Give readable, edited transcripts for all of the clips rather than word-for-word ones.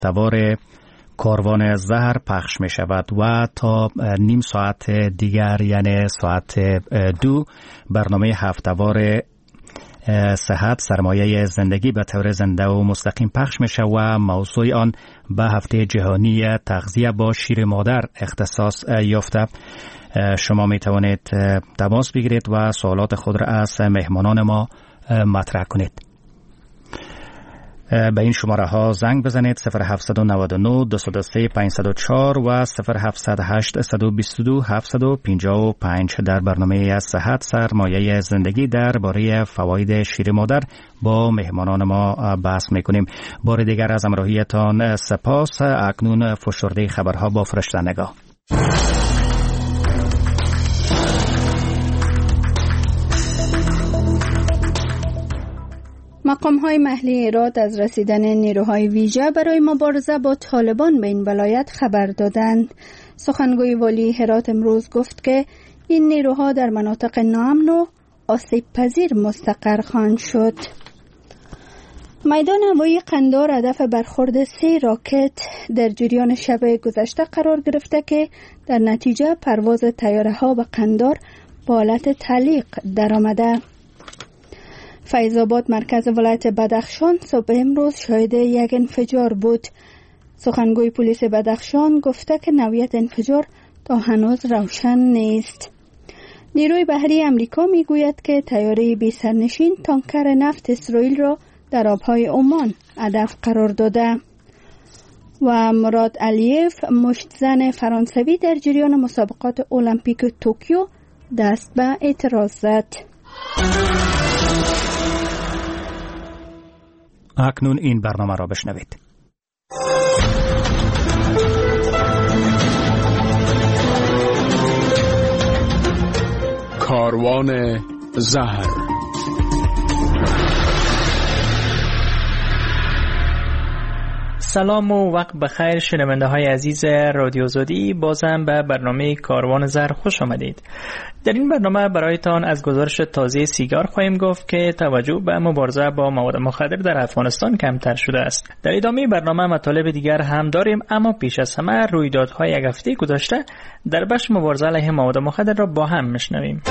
هفته‌وار کاروان زهر پخش می شود و تا نیم ساعت دیگر یعنی ساعت 2 برنامه هفته‌وار صحت سرمایه زندگی به طور زنده و مستقیم پخش می شود و موضوع آن به هفته جهانی تغذیه با شیر مادر اختصاص یافته. شما می توانید تماس بگیرید و سوالات خود را از مهمانان ما مطرح کنید. به این شماره ها زنگ بزنید 0799 203 504 و 0708 122 755. در برنامه صحت سرمایه زندگی درباره فواید شیر مادر با مهمانان ما بحث میکنیم. بار دیگر از همراهیتان سپاس. اکنون فشرده خبرها با فرشته نگاه. مقام‌های محلی هرات از رسیدن نیروهای ویژه برای مبارزه با طالبان به این ولایت خبر دادند. سخنگوی والی هرات امروز گفت که این نیروها در مناطق ناامن و آسیب پذیر مستقر خواهند شد. میدان هوایی قندار هدف برخورد 3 راکت در جریان شب گذشته قرار گرفته که در نتیجه پرواز طیاره‌ها به قندار با حالت تعلیق درآمده. فیض‌آباد مرکز ولایت بدخشان صبح امروز شاهد یک انفجار بود. سخنگوی پلیس بدخشان گفته که نوعیت انفجار تا هنوز روشن نیست. نیروی بحری امریکا میگوید که طیاره بی سرنشین تانکر نفت اسرائیل را در آبهای عمان هدف قرار داده. و مراد علیف مشتزن فرانسوی در جریان مسابقات المپیک توکیو دست به اعتراض زد. اکنون این برنامه را بشنوید. کاروان زهر. سلام و وقت بخیر شنونده های عزیز رادیو زودی، بازم به برنامه کاروان زهر خوش آمدید. در این برنامه برایتان از گزارش تازه سیگار خواهیم گفت که توجه به مبارزه با مواد مخدر در افغانستان کمتر شده است. در ادامه برنامه مطالب دیگر هم داریم، اما پیش از همه رویدادهای یک هفته گذشته در بخش مبارزه علیه مواد مخدر را با هم میشنویم.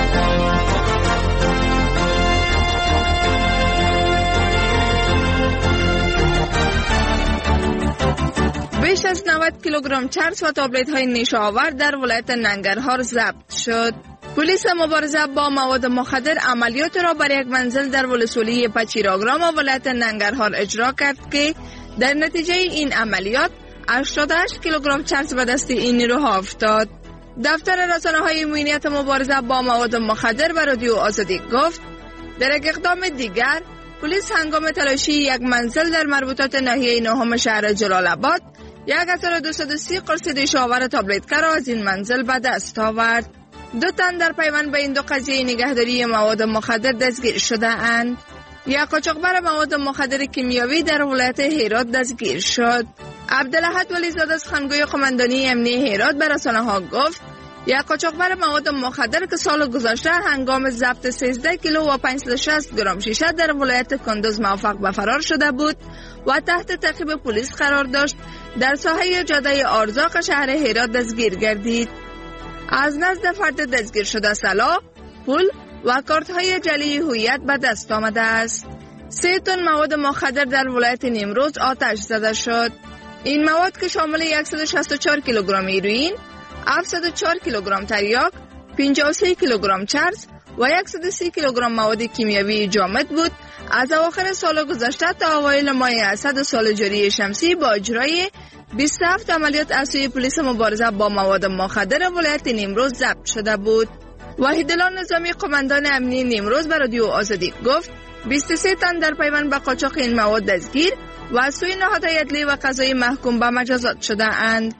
بیش از 90 کیلوگرم چرس و تابلت های نیشه آور در ولایت ننگرهار ضبط شد. پلیس مبارزه با مواد مخدر عملیات را بر یک منزل در ولسوالی پچیراگرام و ولایت ننگرهار اجرا کرد که در نتیجه این عملیات 88 کیلوگرم چرس به دست این نیروها افتاد. دفتر رسانه‌های امنیت مبارزه با مواد مخدر به رادیو آزادی گفت در یک اقدام دیگر پلیس هنگام تلاشی یک منزل در مربوطات ناحیه نهم شهر جلال آباد 1230 قرص نیشه آور تابلت را از این منزل به دست آورد. 2 تن در پیوند به این 2 قضیه نگهداری مواد مخدر دستگیر شده اند. یک قاچاقبر مواد مخدر کیمیاوی در ولایت هرات دستگیر شد. عبدالاحد ولیزاده سخنگوی قماندانی امنیه هرات به رسانه‌ها گفت یک قاچاقبر مواد مخدر که سال گذشته هنگام ضبط 13 کیلو و 560 گرم شیشه در ولایت کندوز موفق به فرار شده بود و تحت تعقیب پلیس قرار داشت، در ساحه جاده آرزاق شهر هرات دستگیر گردید. از نزد فرد دستگیر شده سلاح، پول و کارت‌های جعلی هویت به دست آمده است. 3 تن مواد مخدر در ولایت نیمروز آتش زده شد. این مواد که شامل 164 کیلوگرم هیروئین، 704 کیلوگرم تریاک، 53 کیلوگرم چرس و 130 کیلوگرم مواد کیمیاوی جامد بود، از اواخر سال گذشته تا اوایل ماه اسد سال جاری شمسی با اجرای 27 عملیات از سوی پلیس مبارزه با مواد مخدر ولایت نیمروز ضبط شده بود. وحیدالله نظامی قماندان امنیه نیمروز به رادیو آزادی گفت 23 تن در پیوند به قاچاق این مواد دستگیر و از سوی نهادهای عدلی و قضایی محکوم به مجازات شده اند.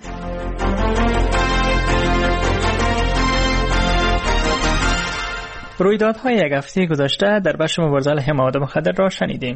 رویدادهای یک هفته گذشته در بخش مبارزه علیه مواد مخدر را شنیدیم.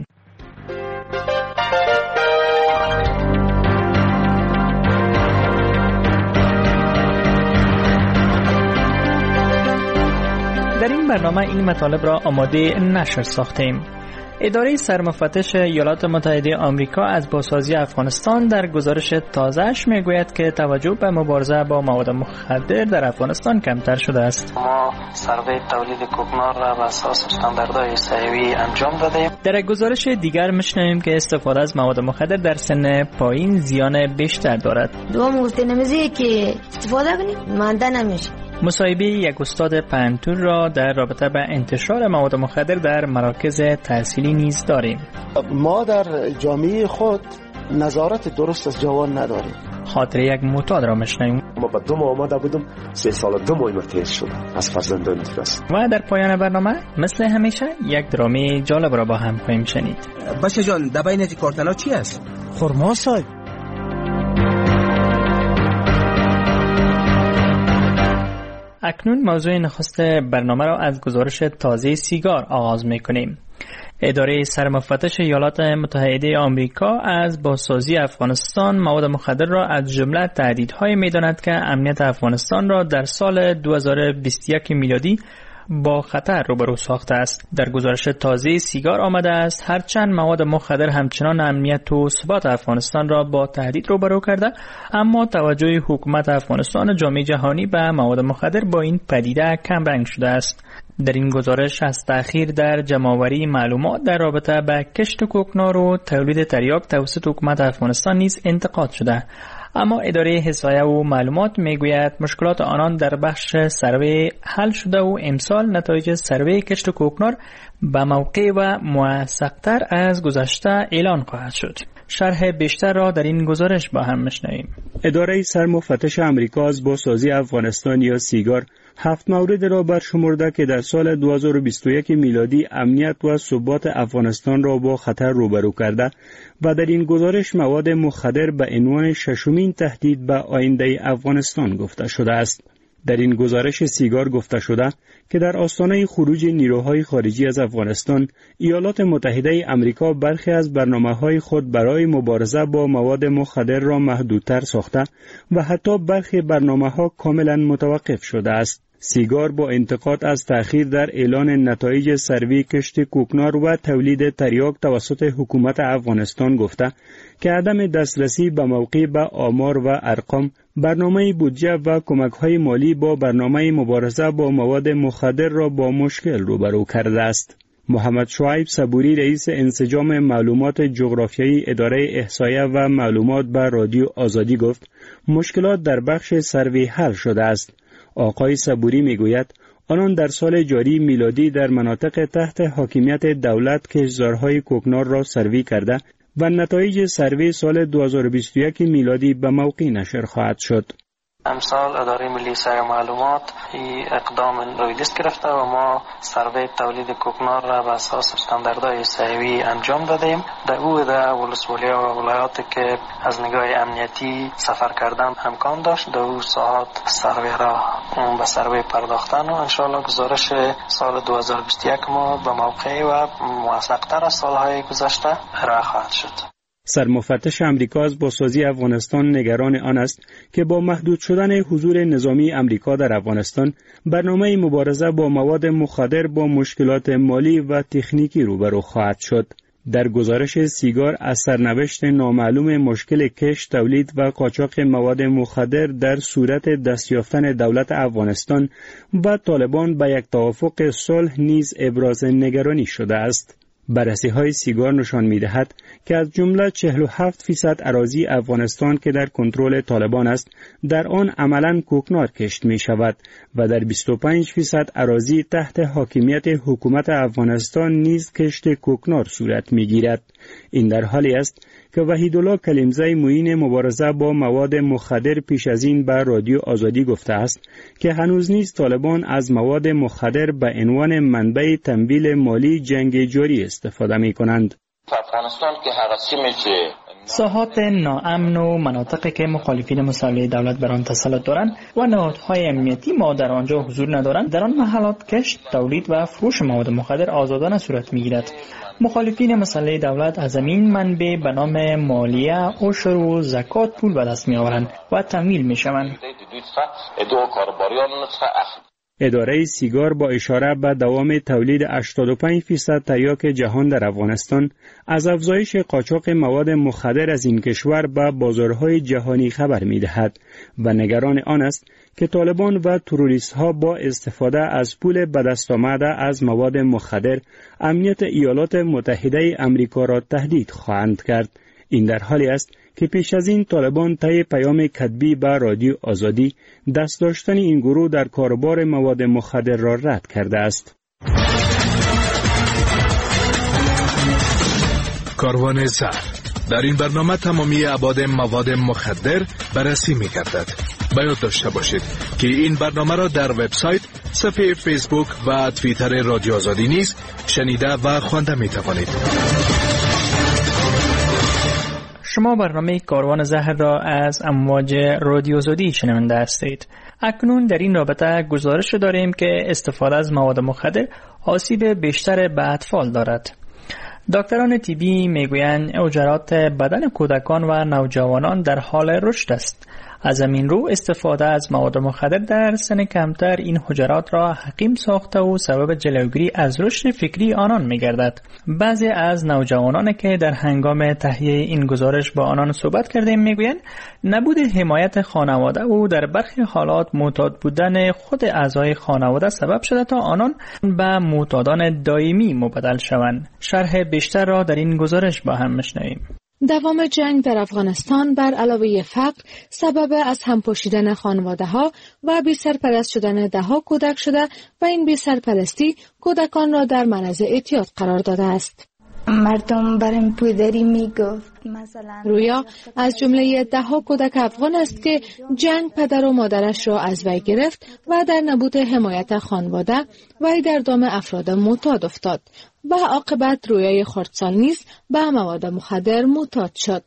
در این برنامه این مطالب را آماده نشر ساختیم. اداره سرمفتش ایالات متحده آمریکا از بازسازی افغانستان در گزارش تازه‌اش میگوید که توجه به مبارزه با مواد مخدر در افغانستان کمتر شده است. ما سروی تولید کوکنار را بر اساس استانداردهای صحیحی انجام دادیم. در یک گزارش دیگر می‌شنویم که استفاده از مواد مخدر در سن پایین زیان بیشتر دارد. دوم گفتنمیزی که استفاده کنید مانده نمیشه. مصاحبه یک استاد پنتون را در رابطه با انتشار مواد مخدر در مراکز تحصیلی نیز داریم. ما در جامعه خود نظارت درست از جوان نداریم. خاطر یک معتاد را میشنویم. ما با 2 ماه آمده بودم 3 سال 2 ماه تیز شدم از فرزندان دیگست. و در پایان برنامه مثل همیشه یک درامی جالب را با هم خواهیم شنید. باشه جان دبای نتی کارتلا چی است؟ خرما صاحب. اکنون موضوع نخست برنامه را از گزارش تازه سیگار آغاز می‌کنیم. اداره سرمفتش ایالات متحده آمریکا از بازسازی افغانستان مواد مخدر را از جمله تهدیدهایی می‌داند که امنیت افغانستان را در سال 2021 میلادی با خطر روبرو ساخته است. در گزارش تازه سیگار آمده است هرچند مواد مخدر همچنان امنیت و ثبات افغانستان را با تهدید روبرو کرده، اما توجه حکومت افغانستان و جامعه جهانی به مواد مخدر با این پدیده کم رنگ شده است. در این گزارش از تأخیر در جمع‌آوری معلومات در رابطه با کشت کوکنار و تولید تریاک توسط حکومت افغانستان نیز انتقاد شده، اما اداره احصایه و معلومات میگوید مشکلات آنان در بخش سروی حل شده و امسال نتایج سروی کشت کوکنار به موقع و موثق‌تر از گذشته اعلان خواهد شد. شرح بیشتر را در این گزارش با هم میشنویم. اداره سرمفتش آمریکا از بازسازی افغانستان یا سیگار 7 مورد را برشمرده که در سال 2021 میلادی امنیت و ثبات افغانستان را با خطر روبرو کرده و در این گزارش مواد مخدر به عنوان ششمین تهدید به آینده افغانستان گفته شده است. در این گزارش سیگار گفته شده که در آستانه خروج نیروهای خارجی از افغانستان، ایالات متحده آمریکا برخی از برنامه‌های خود برای مبارزه با مواد مخدر را محدودتر ساخته و حتی برخی برنامه‌ها کاملا متوقف شده است. سیگار با انتقاد از تأخیر در اعلان نتایج سروی کشت کوکنار و تولید تریاک توسط حکومت افغانستان گفته که عدم دسترسی به موقع به آمار و ارقام، برنامه بودجه و کمک‌های مالی با برنامه مبارزه با مواد مخدر را با مشکل روبرو کرده است. محمد شعیب صبوری رئیس انسجام معلومات جغرافیایی اداره احصایه و معلومات به رادیو آزادی گفت مشکلات در بخش سروی حل شده است. آقای صبوری میگوید آنان در سال جاری میلادی در مناطق تحت حاکمیت دولت کشتزارهای کوکنار را سروی کرده و نتایج سروی سال 2021 میلادی به موقع نشر خواهد شد. امسال اداره ملی سر معلومات این اقدام روی دست گرفته و ما سروی تولید کوکنار را به اساس استانداردهای صحیحی انجام دادیم. در او در ولسوالی‌ها و ولایاتی که از نگاه امنیتی سفر کردن امکان داشت در او ساعات سروی را به سروی پرداختن و انشاءالله گزارش سال 2021 ما به موقع و موثق‌تر از سالهای گذشته ارائه خواهد شد. سرمفتش آمریکا از بازسازی افغانستان نگران آن است که با محدود شدن حضور نظامی آمریکا در افغانستان، برنامه مبارزه با مواد مخدر با مشکلات مالی و تکنیکی روبرو خواهد شد. در گزارش سیگار از سرنوشت نامعلوم مشکل کشت، تولید و قاچاق مواد مخدر در صورت دستیافتن دولت افغانستان و طالبان به یک توافق صلح نیز ابراز نگرانی شده است. بررسی‌های سیگار نشان می‌دهد که از جمله 47% اراضی افغانستان که در کنترل طالبان است، در آن عملاً کوکنار کشت می‌شود و در 25% اراضی تحت حاکمیت حکومت افغانستان نیز کشت کوکنار صورت می‌گیرد. این در حالی است که وحیدالله کلیمزی معین مبارزه با مواد مخدر پیش از این به رادیو آزادی گفته است که هنوز نیز طالبان از مواد مخدر به عنوان منبع تمویل مالی جنگ جاری استفاده می کنند. ساحات ناامن و مناطقی که مخالفین مسلح دولت بر آن تسلط دارند و نهادهای امنیتی ما در آنجا حضور ندارند، در آن محلات کشت، تولید و فروش مواد مخدر آزادانه صورت می‌گیرد. مخالفین مسلح دولت از این منبع به نام مالیه، عشر و زکات پول به دست می‌آورند و تمویل می‌شوند. اداره سیگار با اشاره به دوام تولید 85% تریاک جهان در افغانستان از افزایش قاچاق مواد مخدر از این کشور به بازارهای جهانی خبر می‌دهد و نگران آن است که طالبان و تروریست‌ها با استفاده از پول به دست آمده از مواد مخدر امنیت ایالات متحده آمریکا را تهدید خواهند کرد. این در حالی است که پیش از این طالبان طی پیام کتبی به رادیو آزادی دست داشتن این گروه در کاروبار مواد مخدر را رد کرده است. کاروان زهر. در این برنامه تمامی ابعاد مواد مخدر بررسی می‌گردد. باید داشته باشید که این برنامه را در وبسایت، صفحه فیسبوک و توییتر رادیو آزادی نیز شنیده و خوانده می‌توانید. شما برنامه کاروان زهر را از امواج رادیو آزادی شنونده هستید. اکنون در این رابطه گزارش داریم که استفاده از مواد مخدر آسیب بیشتر به اطفال دارد. دکتران طبی میگویند حجرات بدن کودکان و نوجوانان در حال رشد است. از همین رو استفاده از مواد مخدر در سن کمتر این حجرات را حقیم ساخته و سبب جلوگیری از رشد فکری آنان می‌گردد. بعضی از نوجوانان که در هنگام تهیه این گزارش با آنان صحبت کردیم میگویند نبود حمایت خانواده و در برخی حالات معتاد بودن خود اعضای خانواده سبب شده تا آنان به معتادان دائمی مبدل شوند. شرح بیشتر را در این گزارش با هم میشنویم. دوام جنگ در افغانستان بر علاوه فقر سبب از هم پوشیدن خانواده‌ها و بی سرپرست شدن ده‌ها کودک شده و این بی سرپرستی کودکان را در معرض اعتیاد قرار داده است. مردم برام پودری میگفت مثلا رویا از جمله ده‌ها کودک افغان است که جنگ پدر و مادرش را از وی گرفت و در نبود حمایت خانواده وی در دام افراد معتاد افتاد و عاقبت رویای خردسال نیز به مواد مخدر معتاد شد.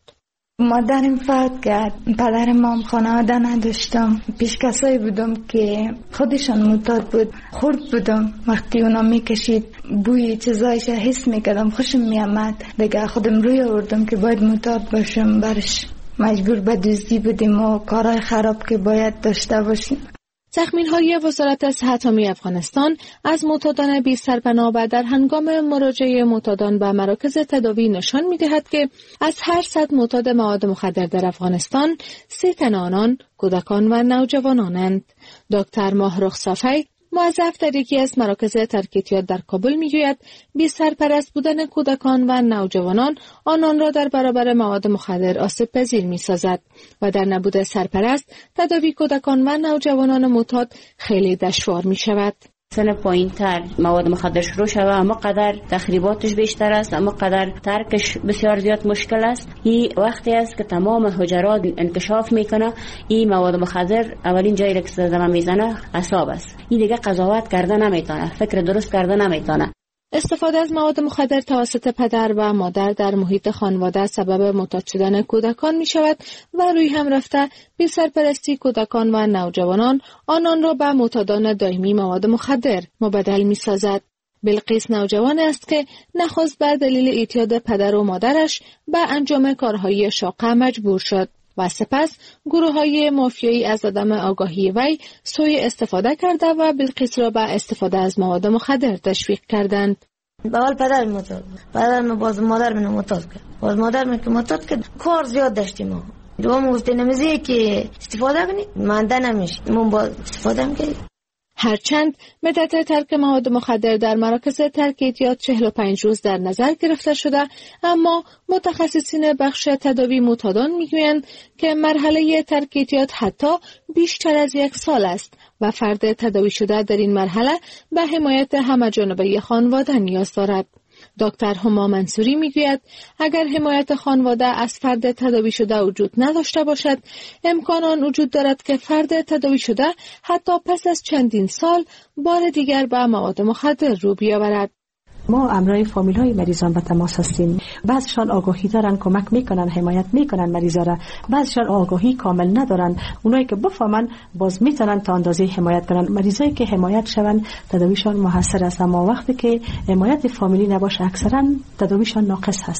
مادرم فوت کرد، پدرم هم خانواده نداشتم، پیش کسایی بودم که خودشان معتاد بود، خورد بودم. وقتی اونا میکشید بوی چیزایش حس میکردم، خوشم میامد. دیگه خودم روی آوردم که باید معتاد باشم، برش مجبور به دزدی بودیم و کارهای خراب که باید داشته باشیم. تخمین‌های وزارت صحت عامه افغانستان از معتادان بی سرپناه در هنگام مراجعه معتادان به مراکز تداوی نشان می‌دهد که از هر 100 معتاد مواد مخدر در افغانستان 3 تن آنان کودکان و نوجوانانند. دکتر ماهرخ صافی موظف در یکی از مراکز ترک اعتیاد در کابل میگوید بی سرپرست بودن کودکان و نوجوانان آنان را در برابر مواد مخدر آسیب پذیر می‌سازد و در نبود سرپرست تداوی کودکان و نوجوانان معتاد خیلی دشوار می‌شود. سن پایین‌تر مواد مخدر شروع شود، اما قدر تخریباتش بیشتر است، اما قدر ترکش بسیار زیاد مشکل است. این وقتی است که تمام حجرات انکشاف میکنه. این مواد مخدر اولین جایی که صدمه میزنه اعصاب است. این دیگه قضاوت کرده نمیتونه، فکر درست کرده نمیتونه. استفاده از مواد مخدر توسط پدر و مادر در محیط خانواده سبب معتاد شدن کودکان می شود و روی هم رفته بی سرپرستی کودکان و نوجوانان آنان را به معتادان دائمی مواد مخدر مبدل می سازد. بلقیس نوجوان است که نخست بر دلیل اعتیاد پدر و مادرش به انجام کارهای شاقه مجبور شد و سپس گروه‌های مافیایی از عدم آگاهی وی سوء استفاده کرده و بلقیس را به استفاده از مواد مخدر تشویق کردند. اول پدر معتاد بود، بعد باز مادر منو معتاد کرد، باز مادر من که معتاد کرد کار زیاد داشتیم ما. دوم گفت نمیزه که استفاده کنی، مانده نمیشه، من با استفاده می‌کردیم. هرچند مدت ترک مواد مخدر در مراکز ترک اعتیاد 45 روز در نظر گرفته شده، اما متخصصین بخش تداوی معتادان میگویند که مرحله ترک اعتیاد حتی بیشتر از 1 سال است و فرد تداوی شده در این مرحله به حمایت همه‌جانبه خانواده نیاز دارد. دکتر هما منصوری میگوید اگر حمایت خانواده از فرد تداوی شده وجود نداشته باشد، امکان آن وجود دارد که فرد تداوی شده حتی پس از چندین سال بار دیگر به مواد مخدر رو بیاورد. ما امرای فامیل های مریضان به تماس هستیم. بعضشان آگاهی دارن، کمک میکنن، حمایت میکنن مریضا را. بعضشان آگاهی کامل ندارن. اونایی که بفهمن باز میتونن تا اندازه حمایت کنن. مریضایی که حمایت شون تداویشان موثر است، اما وقتی که حمایت فامیلی نباشه اکثرا تداویشان ناقص هست.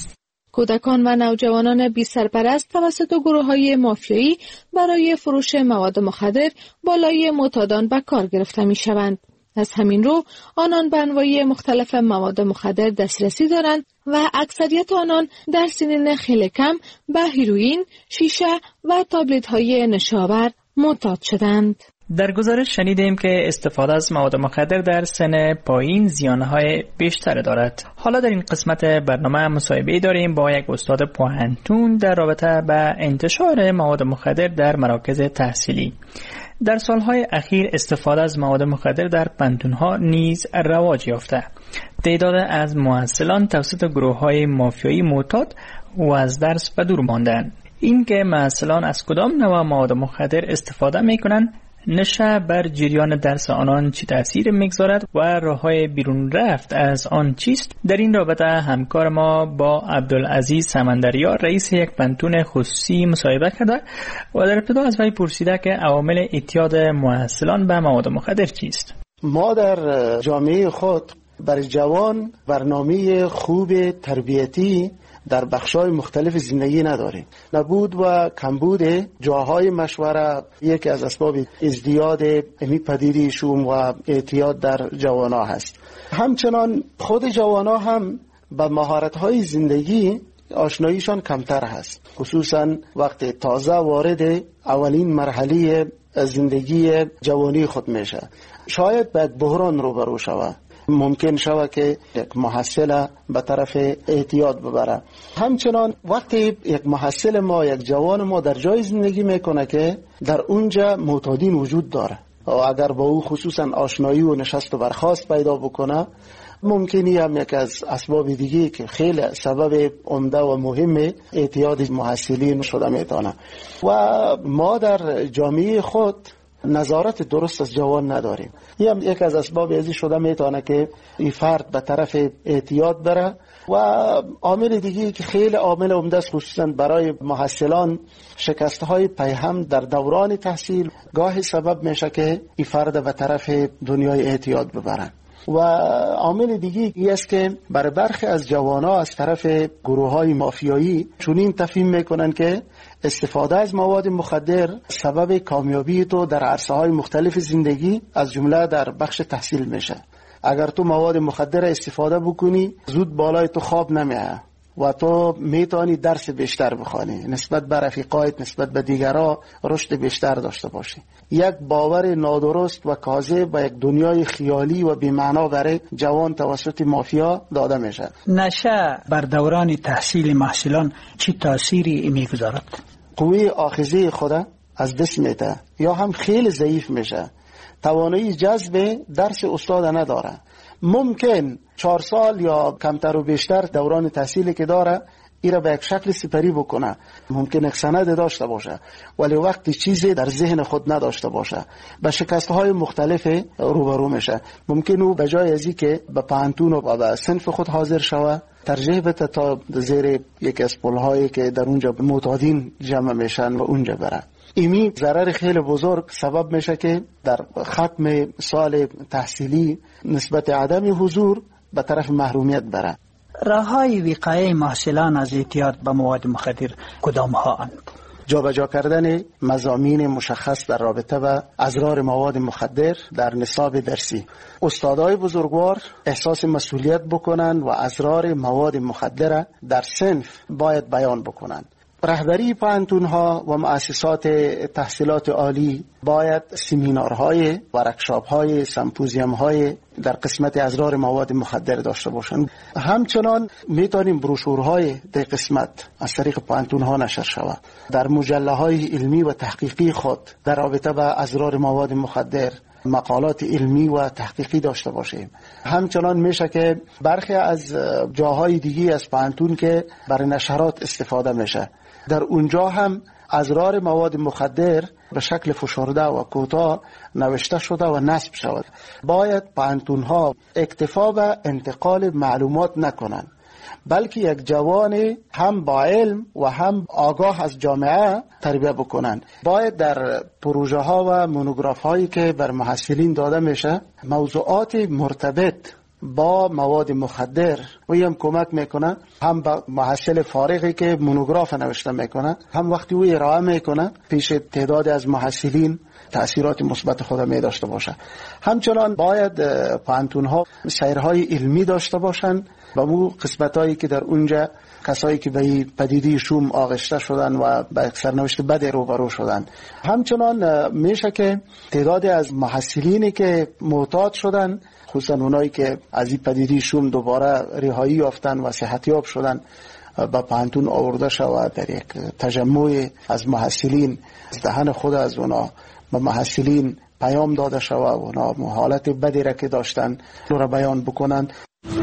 کودکان و نوجوانان بی سرپرست توسط گروه‌های مافیایی برای فروش مواد مخدر بالای معتادان به کار گرفته می‌شوند. از همین رو آنان به انواع مختلف مواد مخدر دسترسی دارند و اکثریت آنان در سنین خیلی کم به هیروئین، شیشه و تابلت‌های نشاور معتاد شدند. در گزارش شنیدیم که استفاده از مواد مخدر در سن پایین زیانهای بیشتر دارد. حالا در این قسمت برنامه مصاحبه داریم با یک استاد پوهنتون در رابطه با انتشار مواد مخدر در مراکز تحصیلی. در سالهای اخیر استفاده از مواد مخدر در پنتونها نیز رواج یافته. تعداد از محصلان توسط گروه‌های مافیایی معتاد و از درس به دور ماندند. این که محصلان از کدام نوع مواد مخدر استفاده می‌کنند، نشه بر جریان درس آنان چی تأثیر میگذارد و راه‌های بیرون رفت از آن چیست؟ در این رابطه همکار ما با عبدالعزیز سمندریار رئیس یک پنتون خصوصی مصاحبه کرده و در ابتدا از وی پرسیده که عوامل اعتیاد محصلان به مواد مخدر چیست؟ ما در جامعه خود برای جوان برنامه خوب تربیتی در بخش‌های مختلف زندگی نداریم. نبود و کمبود جاهای مشوره یکی از اسباب ازدیاد پدیده شوم و اعتیاد در جوانان هست. همچنان خود جوانان هم با مهارت‌های زندگی آشناییشان کمتر هست، خصوصا وقتی تازه وارد اولین مرحله زندگی جوانی خود میشه. شاید به بحران روبرو شود، ممکن شود که یک محصل به طرف اعتیاد ببره. همچنان وقتی یک محصل ما، یک جوان ما در جای زندگی میکنه که در اونجا معتادین وجود داره و اگر با او خصوصا آشنایی و نشست و برخاست پیدا بکنه، ممکنی هم یک از اسباب دیگه که خیلی سبب عمده و مهم اعتیاد محصلین شده میتونه. و ما در جامعه خود نظارت درست از جوان نداریم. این هم یک از اسباب ازی شده میتونه که این فرد به طرف اعتیاد بره. و عامل دیگه که خیلی عامل عمده است، خصوصا برای محصلان، شکست‌های پیهم در دوران تحصیل گاهی سبب میشه که این فرد به طرف دنیای اعتیاد ببرن. و عامل دیگه ای است که برای برخی از جوانا از طرف گروه‌های مافیایی چنین تفهیم میکنن که استفاده از مواد مخدر سبب کامیابی تو در عرصه‌های مختلف زندگی از جمله در بخش تحصیل میشه. اگر تو مواد مخدر استفاده بکنی، زود بالای تو خواب نمیاد و تو میتونی درس بیشتر بخوانی، نسبت به رفیقایت، نسبت به دیگرها رشد بیشتر داشته باشی. یک باور نادرست و کاذب و یک دنیای خیالی و بی‌معنا برای جوان توسط مافیا داده میشه. نشه بر دوران تحصیل محصلان چی تأثیری میگذارد؟ قوی آخذه خود از دست میده یا هم خیلی ضعیف میشه، توانایی جذب درس استاد نداره. ممکن 4 سال یا کمتر و بیشتر دوران تحصیلی که داره ایره به یک شکل سپری بکنه، ممکن یک سند داشته باشه ولی وقتی چیزی در ذهن خود نداشته باشه، به شکست‌های مختلف روبرو میشه. ممکن او به جای ازی که به پانتون و به صنف خود حاضر شوه، ترجیح بده تا زیر یک از پل‌هایی که در اونجا معتادین جمع میشن و اونجا بره. ایمی ضرر خیلی بزرگ سبب میشه که در ختم سال تحصیلی نسبت عدم حضور به طرف محرومیت بره. راه‌های وقایع محصلان از اعتیاد به مواد مخدر کدام ها اند؟ جابجا کردن مضامین مشخص در رابطه با اضرار مواد مخدر در نصاب درسی. استادای بزرگوار احساس مسئولیت بکنن و اضرار مواد مخدر در صنف باید بیان بکنن. رهبری پانتون‌ها و مؤسسات تحصیلات عالی باید سمینارهای، ورکشاپ‌های، سمپوزیوم‌های در قسمت اضرار مواد مخدر داشته باشند. همچنان میتونیم بروشورهای در قسمت از طریق پانتون‌ها نشر شود. در مجله‌های علمی و تحقیقی خود در رابطه با اضرار مواد مخدر مقالات علمی و تحقیقی داشته باشیم. همچنان میشه که برخی از جاهای دیگی از پانتون که برای نشرات استفاده میشه، در اونجا هم اضرار مواد مخدر به شکل فشرده و کوتاه نوشته شده و نصب شود. باید پانتون‌ها اکتفا به انتقال معلومات نکنند، بلکه یک جوان هم با علم و هم آگاه از جامعه تربیت بکنند. باید در پروژه ها و مونوگراف هایی که بر محصلین داده میشه موضوعات مرتبط با مواد مخدر و هم کمک میکنه، هم با محصل فارغی که مونوگراف نوشته میکنه، هم وقتی او ارائه میکنه پیش تعداد از محصلین تأثیرات مثبت خود می داشته باشه. همچنان باید پانتون‌ها سیرهای علمی داشته باشند و مو قسمتایی که در اونجا کسایی که به پدیده شوم آغشته شدن و به سرنوشت بد روبرو شدن. همچنان میشه که تعداد از محصلینی که معتاد شدن، خصوصا اونایی که از این پدیده شوم دوباره رهایی یافتن و صحتیاب شدن، با پانتون آورده شود در یک تجمع از محصلین، از دهن خود از اونا به محصلین پیام داده شود و اونا حالت بدی را که داشتن رو بیان بکنند.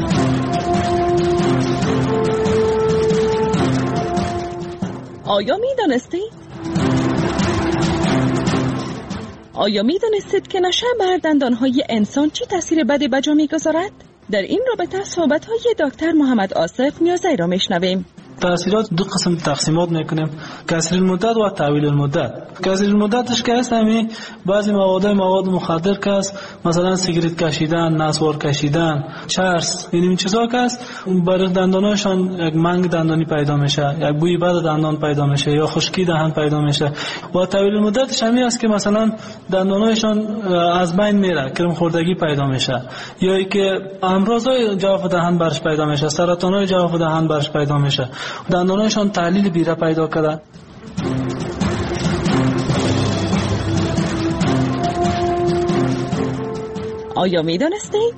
آیا میدانستید که نشه بر دندانهای انسان چی تاثیر بدی به جا میگذارد؟ در این رابطه صحبت‌های دکتر محمد آصف نیازی را میشنویم. تاثیرات دو قسم تقسیمات میکنیم: قصیر المدت و طویل المدت. قصیر المدتش که هست همین بعضی مواد مخدر که هست، مثلا سیگارت کشیدن، نسوار کشیدن، چرس، این چیزا که هست برای دنداناشون یک منگ دندانی پیدا میشه، یک بوی بد دندان پیدا میشه یا خشکی دهان پیدا میشه. و طویل المدتش همین است که مثلا دنداناشون از بین میره، کرم خوردگی پیدا میشه، یا ای که امراضای جوف دهان برش پیدا میشه، سرطانای جوف دهان برش پیدا میشه، دندانایشان تحلیل بیره پیدا کرده. آیا می دانستید؟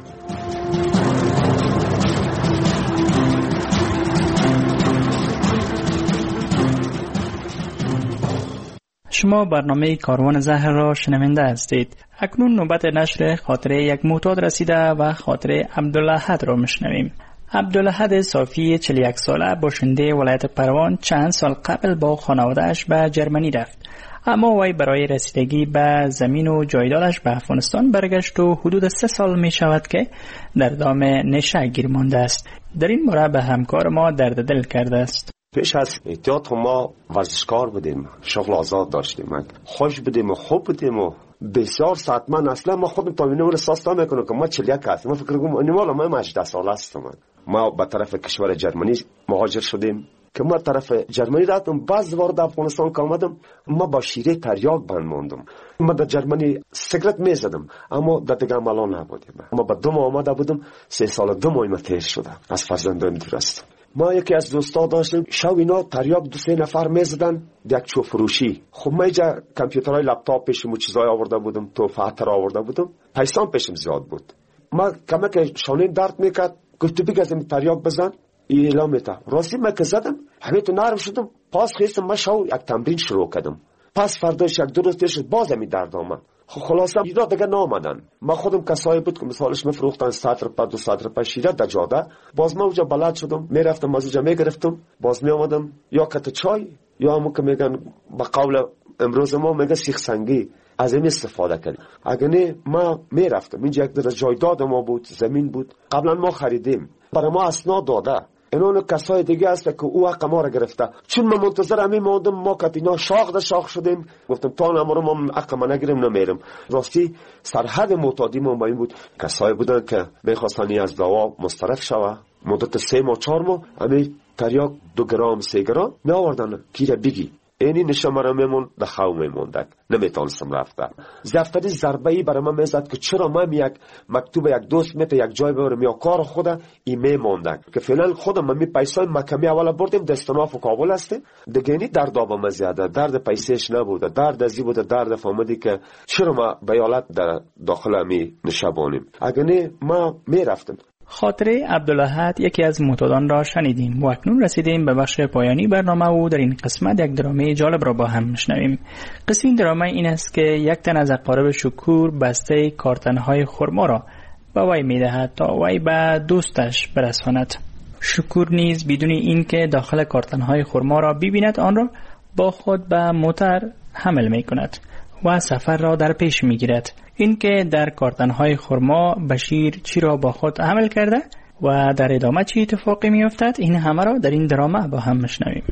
شما برنامه کاروان زهر را شنونده هستید. اکنون نوبت نشر خاطره یک معتاد رسیده و خاطره عبدالاحد را میشنویم. عبدالاحد صافی 41 ساله باشنده ولایت پروان چند سال قبل با خانواده‌اش به جرمنی رفت، اما وی برای رسیدگی به زمین و جایدادش به افغانستان برگشت و حدود 3 سال می شود که در دام نشه گیر مانده است. در این مورد به همکار ما درد دل کرده است. پیش از احتیاط ما ورزشکار بودیم، شغل آزاد داشتیم، خوش بودیم و خوب بودیم و بسیار ساعتمند. اصلا ما خودم تا اینو احساس نمیکنم که ما 41 هستم. ما فکر کنم انیمالا ما 18 ساله هستم. ما به طرف کشور جرمنی مهاجر شدیم که ما طرف جرمنی رفتم. بعد وارد افغانستان که آمدم ما با شیره تریاک بند موندم. ما در جرمنی سیگرت میزدم اما در دیگه عملا نبودیم. ما به دم آمده بودم 3 سال 2 ماه تیر شده از فرزندان دور است. ما یکی از دوستا داشتیم شب اینا تریاک 2-3 نفر میزدن یک چو فروشی. خب ما اینجا کامپیوترهای لپتاپ پیشم و چیزای آورده بودم، توفاتر آورده بودم، پیسان پیشم زیاد بود. ما کمک شانه درد میکرد، گفت بگی از این تریاک بزن اعلام میتا. راستی من که زدم همه تو نرم شدم، پاس خیستم ما شو یک تمرین شروع کردم. پس فرداش یک 2 روز پیش باز می درد آمد. خلاصه اینا دیگه نامدن. ما خودم کسایی بود که مثالش میفروختن 100 روپیه 200 روپیه شیره در جاده. باز ما اونجا بلد شدم، میرفتم از اونجا میگرفتم، باز میآمدم یا کت چای یا همون که میگن به قول امروز ما میگه سیخ سنگی از این استفاده کردیم. اگه نه ما میرفتم اینجا یک در جایداد ما بود، زمین بود، قبلا ما خریدیم، برای ما اسناد داده. اینون کسای دیگه است که او حق ما را گرفته. چون من منتظر همین موندم، ما که اینا شاخ شدیم، گفتم تا نمارم ما حق ما نگیریم نمیرم. راستی سرحد معتادی ما با این بود، کسای بودن که میخواستن از دوا مسترف شوه، مدت 3 ماه 4 ماه همین تریاک 2 گرم 3 گرم می آوردن کیره بگی. اینی نشم را میمون در خو میموندک، نمیتونستم رفته. زفتری ضربه ای برای من میزد که چرا من یک مکتوب یک دوست میته یک جای ببرم یا کار خودم ای میموندک که فعلا خودم من می پیسای مکمی اولا بردیم دستناف و کابل هسته دیگه. اینی درد آبم زیاده، درد پیسهش نبوده، درد ازی بوده، درد فهمیدی که چرا ما بیالت در داخل می نشبانیم. اگه نه ما میرفتم. خاطره عبدالاحد یکی از معتادان را شنیدیم و اکنون رسیدیم به بخش پایانی برنامه و در این قسمت یک درامه جالب را با هم میشنویم. قصه این درامه این است که یک تن از اقارب شکور بسته کارتنهای خرما را به وی میدهد تا وی به دوستش برساند. شکور نیز بدون اینکه داخل کارتنهای خرما را ببیند آن را با خود به موتر حمل میکند و سفر را در پیش میگیرد. این که در کارتنهای خرما بشیر چی را با خود حمل کرده و در ادامه چی اتفاقی میافتد، این همه را در این درامه با هم میشنویم.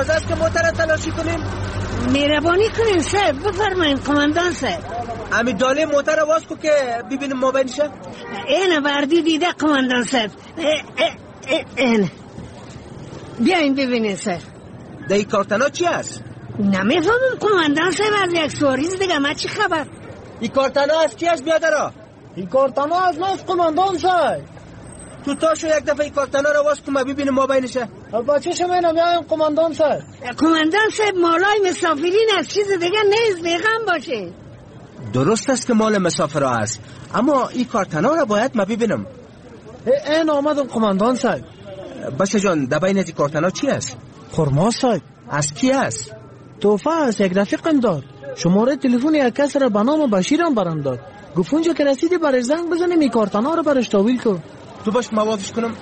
اجازه است که موتر تلاشی کنیم؟ مهربانی کنین صاحب، بفرمایین قماندان صاحب. امی داله موتر آواز کو که ببینیم ما بینشه. اینه وردی دیده قماندان صاحب. اینه بیاین ببینین صاحب. دایی کارتنا چی است؟ نمیفهمم قماندان صاحب، از یک سواریز دیگه ما چی خبر؟ این کارتنا از کی است بیادرا؟ این کارتنا از ماست قماندان صاحب. تو تاشو یک دفعه این کارتنا رو آواز کو ما ببینیم ما بینشه. بچه شما نمیایم قماندان صاحب. قماندان صاحب مالای مسافرین از چیز دیگه نیست، بیغم باشه. درست است که مال مسافر است، اما این کارتنا رو باید ما ببینم. این آمدم قماندان صاحب. بچه جان دبای نزی کارتنا چی است؟ خرما صاحب. از کی است؟ توفه است، یک رفیقم داد. شماره تلفن یک کس را به نام بشیرم برام داد. گفت اونجا که رسیدی برش زنگ بزنیم این کارتنا رو برش تحویل کن. تو باش موافقش کنم.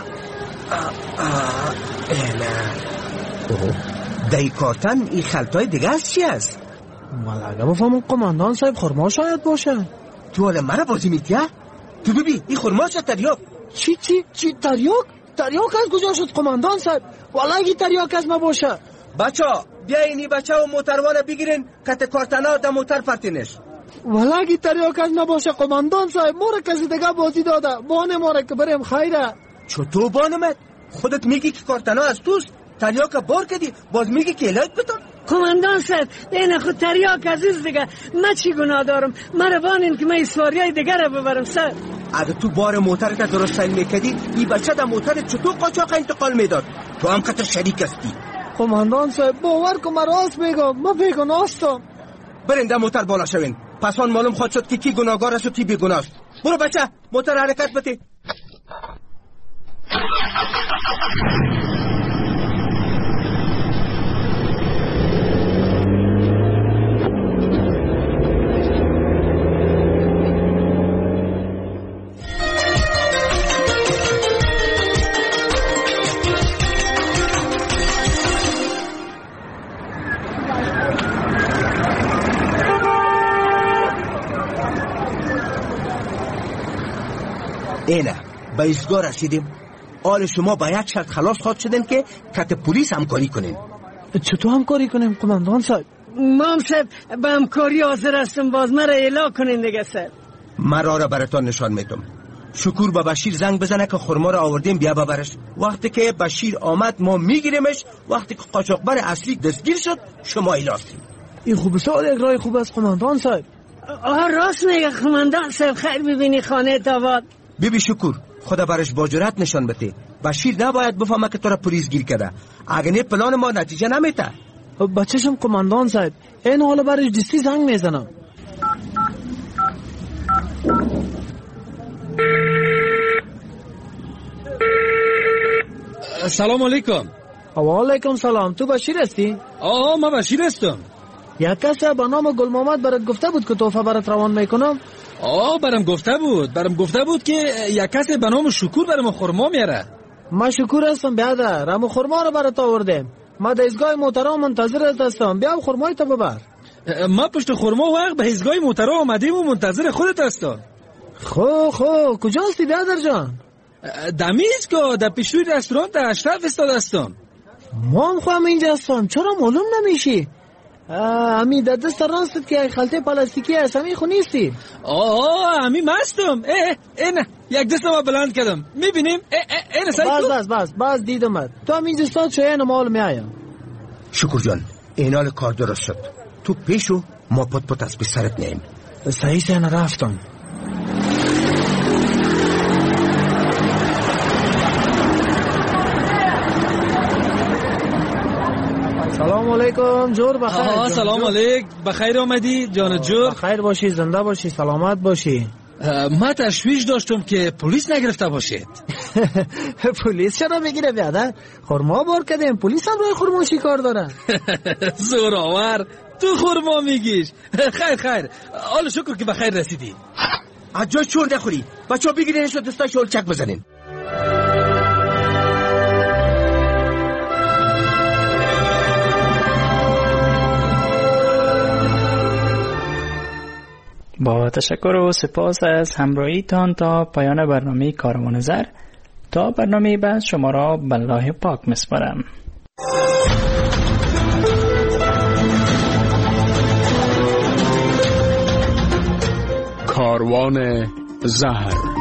دای کارتن این خلطای دیگه است چی است؟ ملگه بفهمم قماندان صاحب، خرما شاید باشه. تو حالا مرا بازی میتیه؟ تو ببین این خرما شد تریاک. چی تریاک؟ تریاک از کجا شد قماندان صاحب؟ والله این تریاک از ما باشه. بچا بیاین این بچه و موتروانه بگیرین کت کارتنا در موتر پرتینش. والله این تریاک از ما باشه قماندان صاحب، ما را کسی دیگه بازی داده، بانه ما را که بریم خیره. چطور بانمت؟ خودت میگی که کارتنا از توست، تریاک بار کردی، باز میگی که الهیت بتن. قماندان صاحب این خود تریاک عزیز دیگه، من چی گناه دارم؟ من بانین که من سواریای دیگه را ببرم صاحب. اگه تو بار موترت درست سعی میکردی این بچه در موتر چطور قاچاق انتقال میداد؟ تو هم خطر شریک هستی. قماندان صاحب باور کن من راست میگم، من بیگناه هستم. برین در موتر بالا شوین، پس آن معلوم خواهد شد که کی گناهگار است و کی بیگناه است. برو بچه موتر حرکت بده. اینه به ایستگاه رسیدیم. آل شما با یک شرط خلاص خواهد شدین که کت پلیس همکاری کنین. چطور همکاری کنیم قماندان صاحب؟ مام صاحب به همکاری حاضر هستم، باز مرا اعلام کنین دیگه صاحب. من راه را براتان نشان میدم. شکور به بشیر زنگ بزنه که خرما را آوردیم بیا ببرش. وقتی که بشیر آمد ما میگیریمش، وقتی که قاچاقبر اصلی دستگیر شد شما ایلاستیم. این خوب سوال یک راه خوب است قماندان صاحب. راست میگه قماندان صاحب، خیر ببینی خانه تاباد. بیبی شکور خدا برش باجرات نشان بده. بشیر نباید بفهمه که تو را پلیس گیر کرده، اگه نه پلان ما نتیجه نمیده. بچه‌شم قماندان صاحب، این حالا برش دستی زنگ میزنم. سلام علیکم. و علیکم سلام. تو بشیر هستی؟ من بشیر هستم. یک کس به نام گل محمد برات گفته بود که تحفه برات روان میکنم. برام گفته بود که یک کس به نام شکور برام خرما میاره. ما شکور هستم بیادر، رم خرما رو برات آوردیم. ما در ایستگاه موترا منتظرت هستم، بیا خرمای تو ببر. ما پشت خرما وقت به ایستگاه موترا آمدیم و منتظر خودت هستم. خو کجا هستی بیادر جان؟ دمیزگاه در پیشروی رستوران در اشرف استاد هستم. ما هم خواهم اینجا هستم، چرا معلوم نمیشی؟ امی در دست راستت که یک خلطه پلاستیکی هست، امی خونیستی؟ امی مستم. نه یک دستم بلند کردم، میبینیم؟ بس دیدمت. تو هم اینجا استاد شویه نمال میایم. شکر جان اینال کار درست شد، تو پیشو ما پت از بسرت نیم. صحیح سین رفتم. سلام علیکم جور بخیر. سلام علیک، بخیر آمدی جان جور. بخیر باشی، زنده باشی، سلامت باشی. ما تشویش داشتم که پلیس نگرفته باشید. پلیس چرا بگیره بیادر؟ خرما بار کردیم، پلیس هم روی خرما شکار داره. زوراور تو خرما میگیش. خیر حالا شکر که بخیر رسیدی. از جای چور نخوری، بچه ها بگیرینش و دستای شلچک بزنین. با تشکر و سپاس از همراهیتان تا پایان برنامه کاروان زر. تا برنامه بعد شما را به الله پاک میسپارم. کاروان زهر.